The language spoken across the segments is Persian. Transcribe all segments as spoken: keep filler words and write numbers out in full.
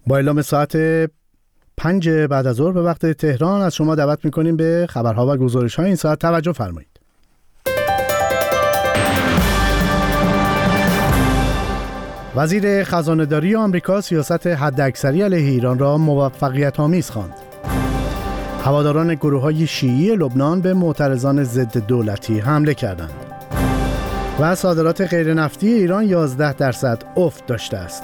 با اعلام ساعت پنج بعد از ظهر به وقت تهران از شما دعوت می‌کنیم به خبرها و گزارش‌های این ساعت توجه فرمایید. وزیر خزانه‌داری آمریکا سیاست حداکثری علیه ایران را موفقیت‌آمیز خواند. هواداران گروه‌های شیعی لبنان به معترضان ضد دولتی حمله کردند. و صادرات غیر نفتی ایران یازده درصد افت داشته است.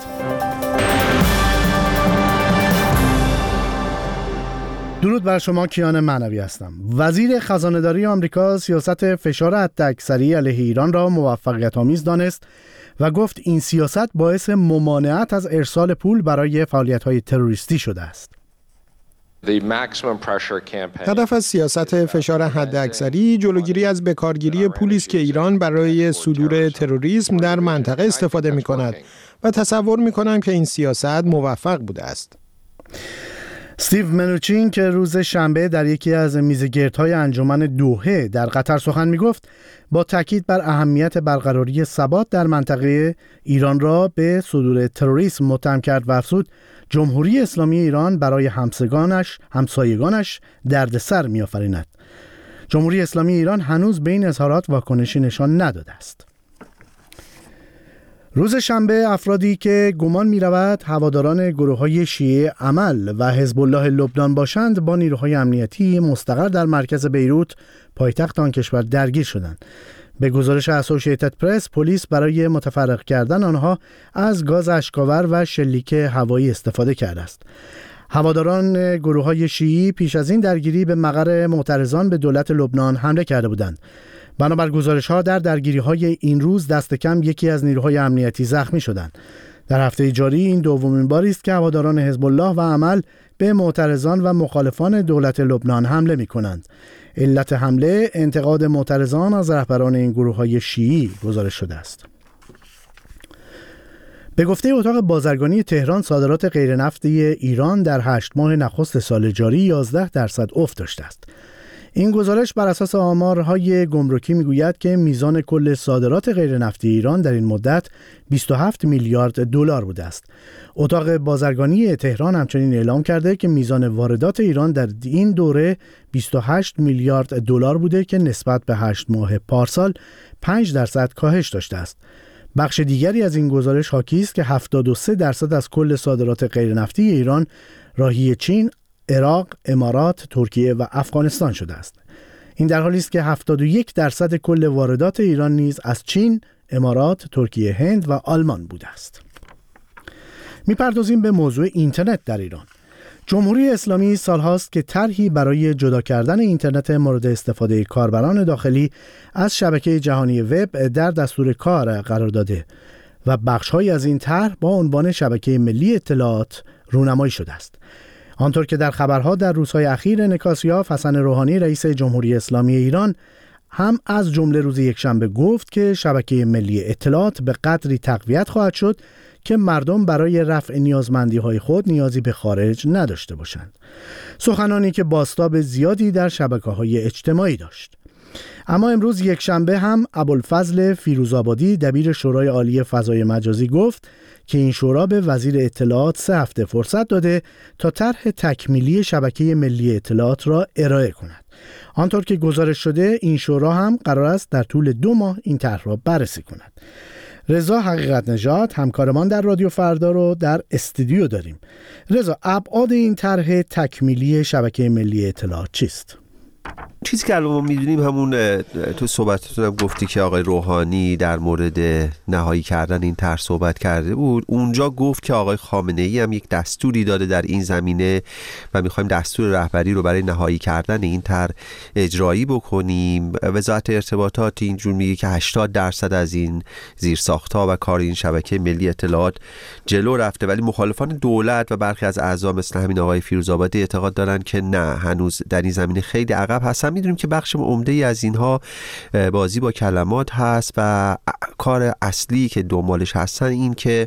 درود بر شما، کیان معنوی هستم. وزیر خزانه‌داری آمریکا سیاست فشار حداکثری علیه ایران را موفقیت‌آمیز دانست و گفت این سیاست باعث ممانعت از ارسال پول برای فعالیت‌های تروریستی شده است. هدف از سیاست فشار حداکثری جلوگیری از بکارگیری پولی است که ایران برای صدور تروریسم در منطقه استفاده می‌کند و تصور می‌کنم که این سیاست موفق بوده است. استیو منوچین که روز شنبه در یکی از میزگردهای انجمن دوحه در قطر سخن می‌گفت، با تاکید بر اهمیت برقراری ثبات در منطقه ایران را به صدور تروریسم متهم کرد و افزود جمهوری اسلامی ایران برای همسگانش، همسایگانش دردسر می‌آفریند. جمهوری اسلامی ایران هنوز به این اظهارات واکنشی نشان نداده است. روز شنبه افرادی که گمان می‌رود هواداران گروه‌های شیعه عمل و حزب الله لبنان باشند با نیروهای امنیتی مستقر در مرکز بیروت پایتخت آن کشور درگیر شدند. به گزارش اسوسییتد پرس، پلیس برای متفرق کردن آنها از گاز اشک‌آور و شلیک هوایی استفاده کرده است. هواداران گروه‌های شیعی پیش از این درگیری به مقر معترضان به دولت لبنان حمله کرده بودند. بنابر گزارش‌ها در درگیری‌های این روز دست کم یکی از نیروهای امنیتی زخمی شدند. در هفته جاری این دومین باری است که هواداران حزب الله و عمل به معترضان و مخالفان دولت لبنان حمله می‌کنند. علت حمله انتقاد معترضان از رهبران این گروه‌های شیعی گزارش شده است. به گفته اتاق بازرگانی تهران، صادرات غیر نفتی ایران در هشت ماه نخست سال جاری یازده درصد افت داشته است. این گزارش بر اساس آمارهای گمرکی میگوید که میزان کل صادرات غیر نفتی ایران در این مدت بیست و هفت میلیارد دلار بوده است. اتاق بازرگانی تهران همچنین اعلام کرده که میزان واردات ایران در این دوره بیست و هشت میلیارد دلار بوده که نسبت به هشت ماه پارسال پنج درصد کاهش داشته است. بخش دیگری از این گزارش حاکی است که هفتاد و سه درصد از کل صادرات غیر نفتی ایران راهی چین، عراق، امارات، ترکیه و افغانستان شده است. این در حالی است که هفتاد و یک درصد کل واردات ایران نیز از چین، امارات، ترکیه، هند و آلمان بوده است. می‌پردازیم به موضوع اینترنت در ایران. جمهوری اسلامی سالهاست که طرحی برای جدا کردن اینترنت مورد استفاده کاربران داخلی از شبکه جهانی وب در دستور کار قرار داده و بخش‌هایی از این طرح با عنوان شبکه ملی اطلاعات رونمایی شده است. آنطور که در خبرها در روزهای اخیر انعکاس یافت، حسن روحانی رئیس جمهوری اسلامی ایران هم از جمله روز یکشنبه گفت که شبکه ملی اطلاعات به قدری تقویت خواهد شد که مردم برای رفع نیازمندی‌های خود نیازی به خارج نداشته باشند. سخنانی که بازتاب زیادی در شبکه‌های اجتماعی داشت. اما امروز یکشنبه هم ابوالفضل فیروزآبادی دبیر شورای عالی فضای مجازی گفت که این شورا به وزیر اطلاعات سه هفته فرصت داده تا طرح تکمیلی شبکه ملی اطلاعات را ارائه کند. آنطور که گزارش شده این شورا هم قرار است در طول دو ماه این طرح را بررسی کند. رضا حقیقت نژاد همکارمان در رادیو فردا رو در استودیو داریم. رضا، ابعاد این طرح تکمیلی شبکه ملی اطلاعات چیست؟ چیزی که الان ما میدونیم همون تو صحبتتون هم گفتی که آقای روحانی در مورد نهایی کردن این طرح صحبت کرده بود. اونجا گفت که آقای خامنه‌ای هم یک دستوری داده در این زمینه و میخوایم دستور رهبری رو برای نهایی کردن این طرح اجرایی بکنیم. وزارت ارتباطات اینجور میگه که هشتاد درصد از این زیرساخت‌ها و کار این شبکه ملی اطلاعات جلو رفته، ولی مخالفان دولت و برخی از اعضا مثل همین آقای فیروزآبادی اعتقاد دارن که نه، هنوز در این زمینه خیلی عقب هستن. میدونیم که بخش عمده‌ای از اینها بازی با کلمات هست و کار اصلی که دنبالش هستن این که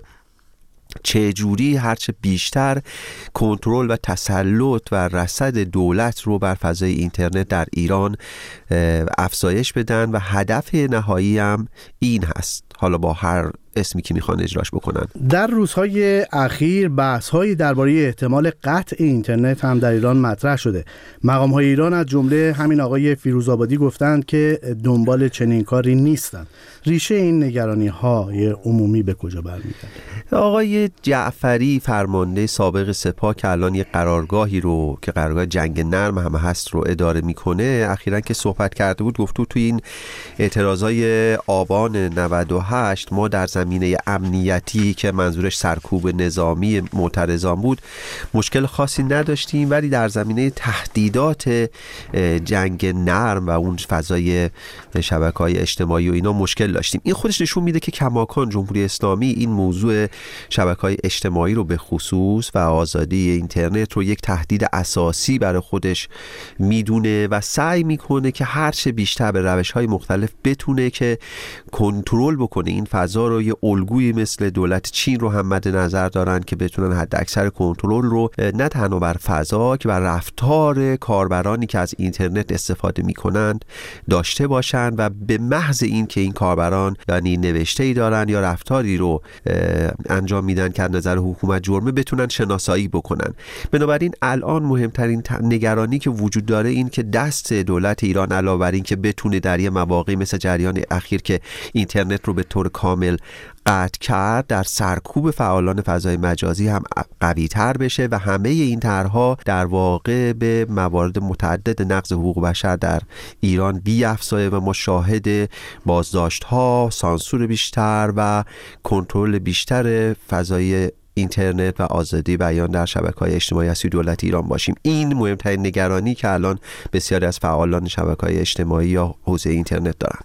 چجوری هرچه بیشتر کنترل و تسلط و رصد دولت رو بر فضای اینترنت در ایران افزایش بدن و هدف نهایی هم این هست. حالا با هر اسمی که میخوان اجراش بکنن. در روزهای اخیر بحث‌هایی درباره احتمال قطع اینترنت هم در ایران مطرح شده. مقام‌های ایران از جمله همین آقای فیروزآبادی گفتند که دنبال چنین کاری نیستند. ریشه این نگرانی‌های عمومی به کجا برمی‌گرده؟ آقای جعفری فرمانده سابق سپاه که الان یه قرارگاهی رو که قرارگاه جنگ نرم هم هست رو اداره میکنه، اخیراً که صحبت کرده بود گفت تو این اعتراضای آبان نود و هشت ما در زمینه امنیتی که منظورش سرکوب نظامی معترضان بود مشکل خاصی نداشتیم، ولی در زمینه تهدیدات جنگ نرم و اون فضای شبکه‌های اجتماعی و اینا مشکل داشتیم. این خودش نشون میده که کماکان جمهوری اسلامی این موضوع شبکه‌های اجتماعی رو به خصوص و آزادی اینترنت رو یک تهدید اساسی برای خودش میدونه و سعی میکنه که هر چه بیشتر به روش‌های مختلف بتونه که کنترل بکنه این فضا رو. یه الگویی مثل دولت چین رو هم مد نظر دارن که بتونن حد اکثر کنترل رو نه تنها بر فضا که بر رفتار کاربرانی که از اینترنت استفاده میکنند داشته باشن و به محض این که این کاربران یعنی نوشته‌ای دارن یا رفتاری رو انجام میدن که از نظر حکومت جرمه بتونن شناسایی بکنن. بنابراین الان مهمترین نگرانی که وجود داره این که دست دولت ایران علاوه بر این که بتونه در یه مواقعی مثل جریان اخیر که اینترنت رو به طور کامل قطع کرد در سرکوب فعالان فضای مجازی هم قوی تر بشه و همه این طرحها در واقع به موارد متعدد نقض حقوق بشر در ایران بیفزایه و ما شاهد بازداشت‌ها، سانسور بیشتر و کنترل بیشتر فضای اینترنت و آزادی بیان در شبکه‌های اجتماعی از سوی دولت ایران باشیم. این مهمترین نگرانی که الان بسیاری از فعالان شبکه‌های اجتماعی یا حوزه اینترنت دارند.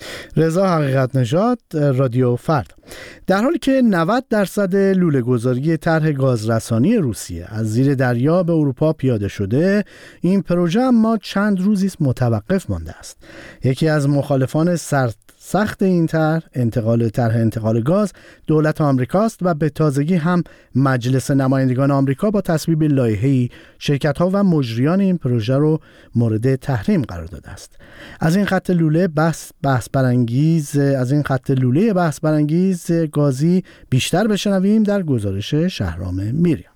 رضا حقیقت نژاد، رادیو فردا. در حالی که نود درصد لوله گذاری طرح گازرسانی روسیه از زیر دریا به اروپا پیاده شده، این پروژه اما چند روزی است متوقف مانده است. یکی از مخالفان سرد سخت این طرح انتقال طرح انتقال گاز دولت آمریکاست و به تازگی هم مجلس نمایندگان آمریکا با تصویب لایحه‌ای شرکت‌ها و مجریان این پروژه رو مورد تحریم قرار داده است. از این خط لوله بحث بحث برانگیز از این خط لوله بحث برانگیز گازی بیشتر بشنویم در گزارش شهرام میریان.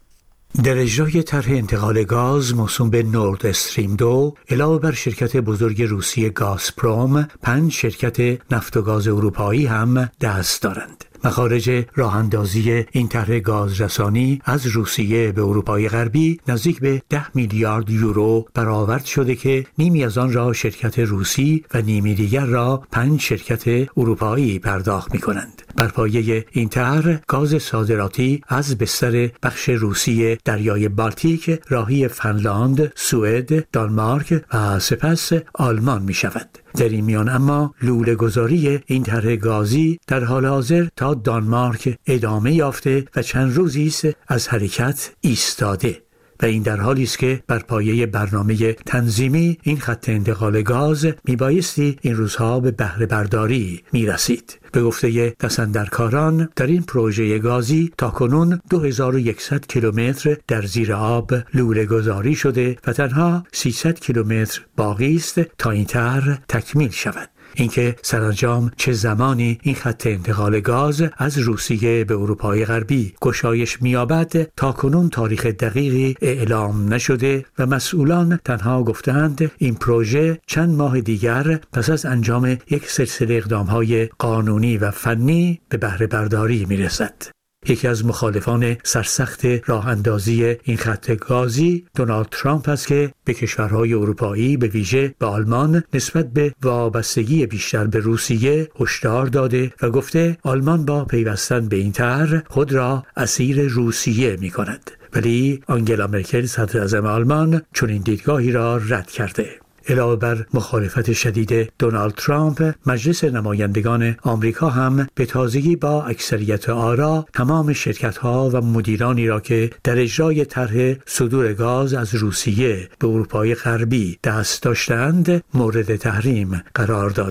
در اجرای طرح انتقال گاز موسوم به نورد استریم دو علاوه بر شرکت بزرگ روسی گازپروم، پنج شرکت نفت و گاز اروپایی هم دست دارند. مخارج راه‌اندازی این طرح گازرسانی از روسیه به اروپای غربی نزدیک به ده میلیارد یورو برآورد شده که نیمی از آن را شرکت روسی و نیمی دیگر را پنج شرکت اروپایی پرداخت می‌کنند. بر پایه این طرح گاز صادراتی از بستر بخش روسی دریای بالتیک راهی فنلاند، سوئد، دانمارک و سپس آلمان می‌شود. در این میان اما لوله گذاری این طرح گازی در حال حاضر تا دانمارک ادامه یافته و چند روزی است از حرکت ایستاده و این در حالی است که بر پایه برنامه تنظیمی این خط انتقال گاز میبایستی این روزها به بهره برداری میرسید. به گفته دستاندرکاران در این پروژه گازی تاکنون دو هزار و صد کیلومتر در زیر آب لوله گذاری شده و تنها سیصد کیلومتر باقی است تا این طرح تکمیل شود. اینکه سرانجام چه زمانی این خط انتقال گاز از روسیه به اروپای غربی گشایش می‌یابد تاکنون تاریخ دقیقی اعلام نشده و مسئولان تنها گفتند این پروژه چند ماه دیگر پس از انجام یک سلسله اقدام‌های قانونی و فنی به بهره برداری می‌رسد. یکی از مخالفان سرسخت راه اندازی این خط گازی دونالد ترامپ است که به کشورهای اروپایی به ویژه به آلمان نسبت به وابستگی بیشتر به روسیه هشدار داده و گفته آلمان با پیوستن به این طرح خود را اسیر روسیه می کند. ولی آنگلا مرکل صدر اعظم آلمان چنین دیدگاهی را رد کرده. علاوه بر مخالفت شدید دونالد ترامپ، مجلس نمایندگان آمریکا هم به تازگی با اکثریت آرا تمام شرکت‌ها و مدیرانی را که در اجرای طرح صدور گاز از روسیه به اروپای غربی دست داشتند مورد تحریم قرار داده.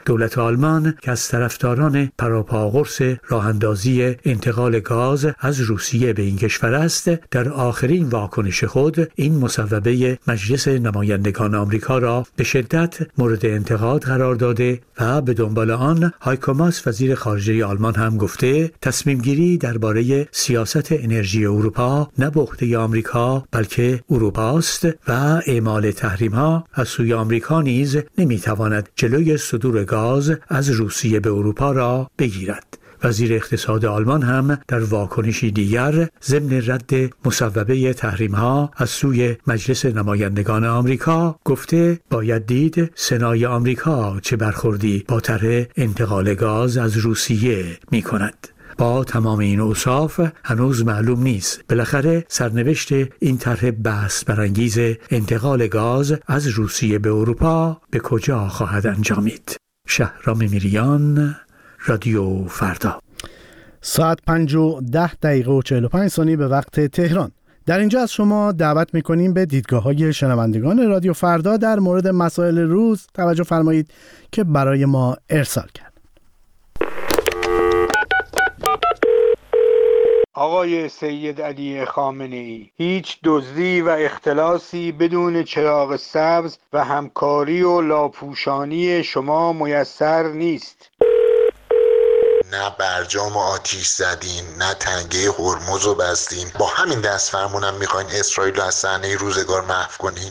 دولت آلمان که از طرفداران پراپاقرص راهاندازی انتقال گاز از روسیه به این کشور است، در آخرین واکنش خود این مصوبه مجلس نمایندگان آمریکا را به شدت مورد انتقاد قرار داده و به دنبال آن هایکو ماس وزیر خارجه آلمان هم گفته تصمیم گیری درباره سیاست انرژی اروپا نه به عهده آمریکا بلکه اروپاست و اعمال تحریم ها از سوی آمریکا نیز نمیتواند جلوی صدور گاز از روسیه به اروپا را بگیرد. وزیر اقتصاد آلمان هم در واکنشی دیگر ضمن رد مصوبه تحریم‌ها از سوی مجلس نمایندگان آمریکا گفته باید دید سنای آمریکا چه برخوردی با طرح انتقال گاز از روسیه می‌کند. با تمام این اوصاف هنوز معلوم نیست بالاخره سرنوشت این طرح بحث برانگیز انتقال گاز از روسیه به اروپا به کجا خواهد انجامید. شهرام میریان، رادیو فردا. ساعت پنج و ده دقیقه و چهل و پنج ثانیه به وقت تهران. در اینجا از شما دعوت میکنیم به دیدگاه‌های شنوندگان رادیو فردا در مورد مسائل روز توجه فرمایید که برای ما ارسال کرد. آقای سید علی خامنه‌ای، هیچ دزدی و اختلاسی بدون چراغ سبز و همکاری و لاپوشانی شما میسر نیست. نه برجام آتیش زدین، نه تنگه هرمز رو بستین، با همین دست فرمونم میخواین اسرائیل رو از صحنه روزگار محو کنین.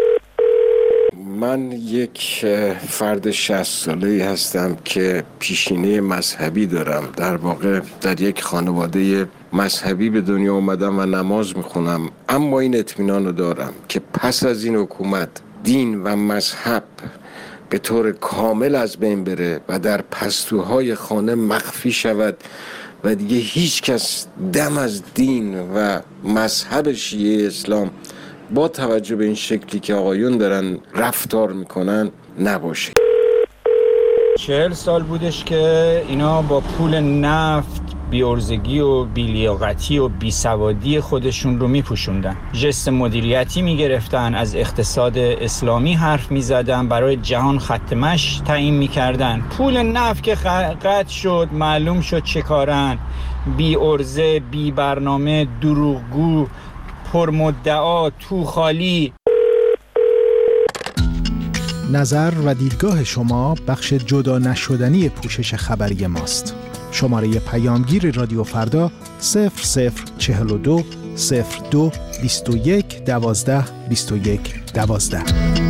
من یک فرد شصت ساله‌ای هستم که پیشینه مذهبی دارم. در واقع در یک خانواده مذهبی به دنیا اومدم و نماز میخونم، اما این اطمینان رو دارم که پس از این حکومت دین و مذهب به طور کامل از بین بره و در پستوهای خانه مخفی شود و دیگه هیچ کس دم از دین و مذهب شیعه اسلام با توجه به این شکلی که آقایون دارن رفتار میکنن نباشه. چهل سال بودش که اینا با پول نفت بی‌عرضگی و بی‌لیاقتی و بیسوادی خودشون رو میپوشوندن، ژست مدیریتی میگرفتن، از اقتصاد اسلامی حرف میزدن، برای جهان خط مشی تعیین میکردن. پول نفت که قطع شد معلوم شد چه کارن، بی‌عرضه، بی برنامه، دروغگو، پرمدعا، تو خالی. نظر و دیدگاه شما بخش جدا نشدنی پوشش خبری ماست. شماره پیامگیر رادیو فردا صفر صفر چهل و دو صفر دو بیست و یک دوازده بیست و یک دوازده.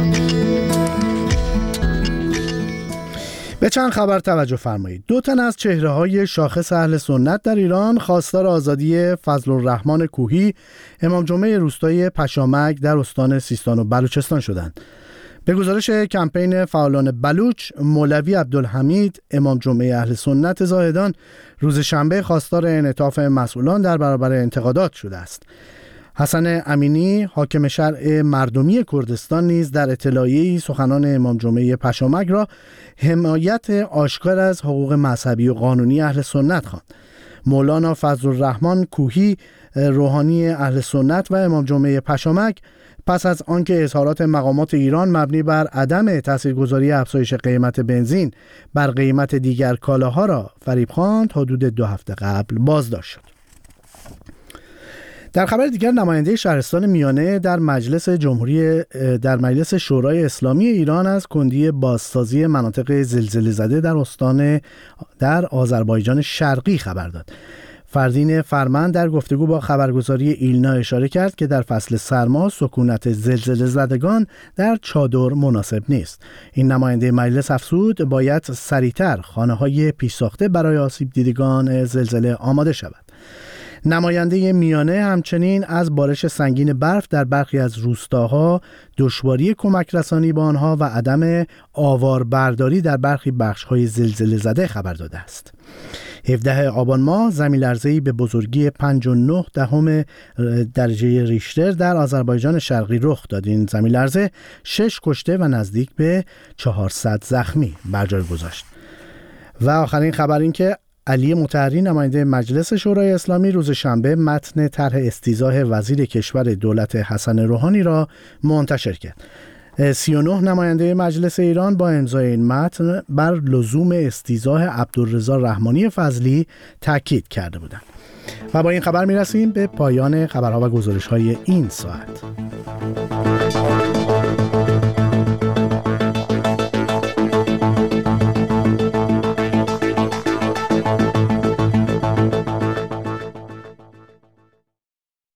به چند خبر توجه فرمایید. دو تن از چهره‌های شاخص اهل سنت در ایران خواستار آزادی فضل الرحمن کوهی، امام جمعه روستای پشامک در استان سیستان و بلوچستان شدند. به گزارش کمپین فعالان بلوچ، مولوی عبدالحمید امام جمعه اهل سنت زاهدان روز شنبه خواستار انعطاف مسئولان در برابر انتقادات شده است. حسن امینی حاکم شرع مردمی کردستان نیز در اطلاعیه‌ای سخنان امام جمعه پشامک را حمایت آشکار از حقوق مذهبی و قانونی اهل سنت خواند. مولانا فضل الرحمن کوهی روحانی اهل سنت و امام جمعه پشامک پس از آنکه اظهارات مقامات ایران مبنی بر عدم تاثیرگذاری افزایش قیمت بنزین بر قیمت دیگر کالاها را فریب خواند، حدود دو هفته قبل بازداشت شد. در خبر دیگر، نماینده شهرستان میانه در مجلس جمهوری در مجلس شورای اسلامی ایران از کندی بازسازی مناطق زلزله زده در استان در آذربایجان شرقی خبر داد. فردین فرمند در گفتگو با خبرگزاری ایلنا اشاره کرد که در فصل سرما سکونت زلزله زدگان در چادر مناسب نیست. این نماینده مجلس افزود باید سریعتر خانه‌های پیش ساخته برای آسیب دیدگان زلزله آماده شود. نماینده میانه همچنین از بارش سنگین برف در برخی از روستاها، دشواری کمک رسانی به آنها و عدم آواربرداری در برخی بخش‌های زلزله زده خبر داده است. هفدهم آبان ماه زمین‌لرزه‌ای به بزرگی پنج و نه دهم درجه ریشتر در آذربایجان شرقی رخ داد. این زمین‌لرزه شش کشته و نزدیک به چهارصد زخمی بر جای گذاشت. و آخرین خبر این که علی مطهری نماینده مجلس شورای اسلامی روز شنبه متن طرح استیضاح وزیر کشور دولت حسن روحانی را منتشر کرد. سی و نه نماینده مجلس ایران با امضای این متن بر لزوم استیضاح عبدالرضا رحمانی فضلی تاکید کرده بودند. و با این خبر میرسیم به پایان خبرها و گزارش‌های این ساعت.